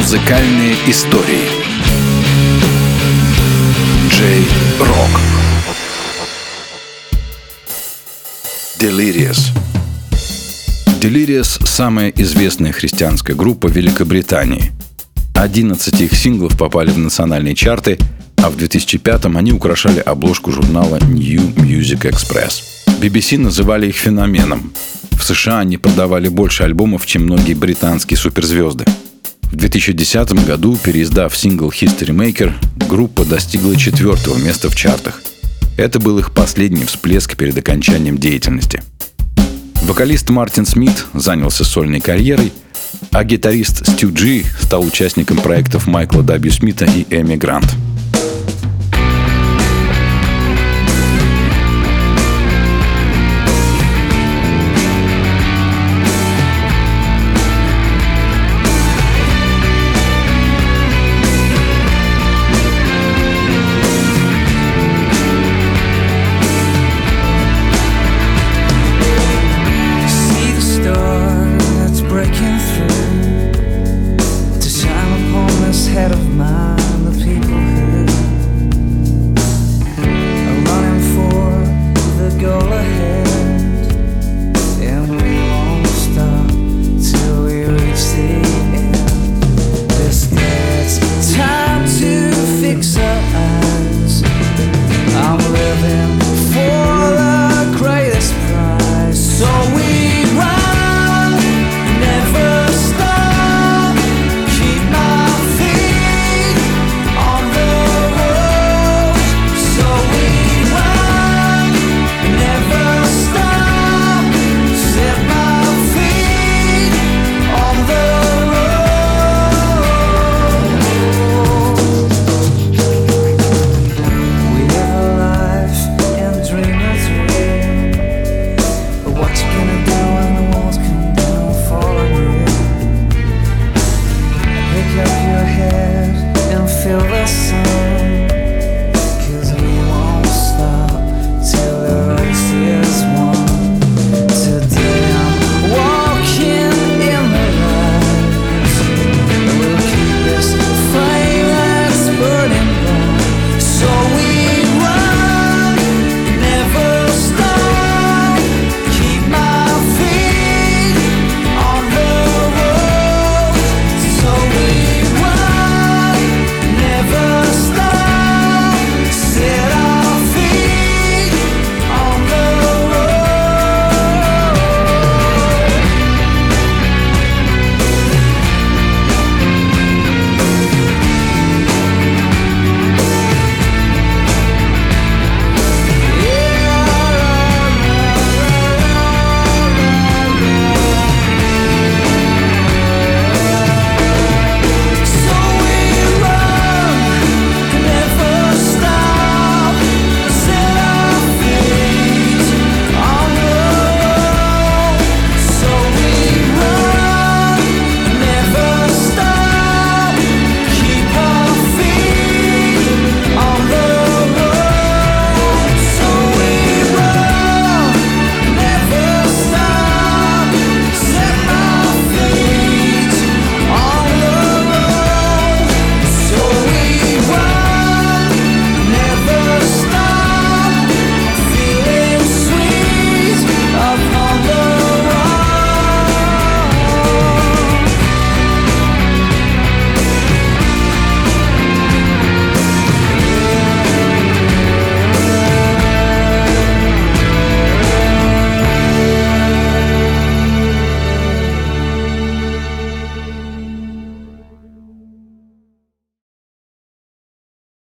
Музыкальные истории. Джей Рок. Delirious. Delirious – самая известная христианская группа Великобритании. 11 их синглов попали в национальные чарты, а в 2005-м они украшали обложку журнала New Music Express. BBC называли их феноменом. В США они продавали больше альбомов, чем многие британские суперзвезды. В 2010 году, переиздав сингл History Maker, группа достигла 4-го места в чартах. Это был их последний всплеск перед окончанием деятельности. Вокалист Мартин Смит занялся сольной карьерой, а гитарист Стю Джи стал участником проектов Майкла W. Смита и Эми Грант. Breaking